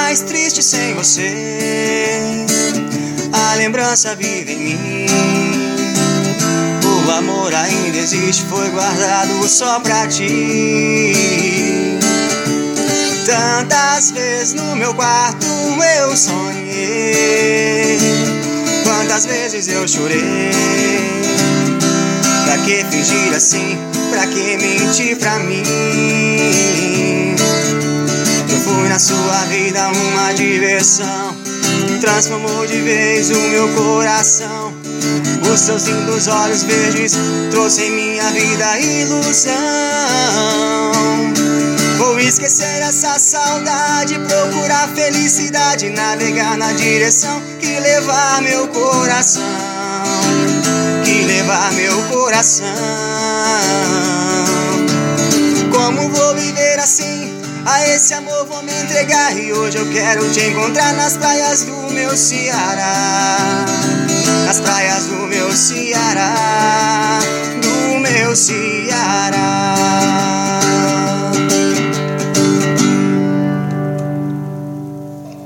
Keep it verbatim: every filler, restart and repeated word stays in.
mais triste sem você. A lembrança vive em mim. O amor ainda existe, foi guardado só pra ti. Tantas vezes no meu quarto eu sonhei, quantas vezes eu chorei. Pra que fingir assim, pra que mentir pra mim? Eu fui na sua vida uma diversão, transformou de vez o meu coração. Os seus lindos olhos verdes trouxe em minha vida ilusão. Vou esquecer essa saudade, procurar felicidade, navegar na direção que levar meu coração, que levar meu coração. Como vou viver assim? A esse amor vou me entregar, e hoje eu quero te encontrar nas praias do meu Ceará, nas praias do meu Ceará, do meu Ceará.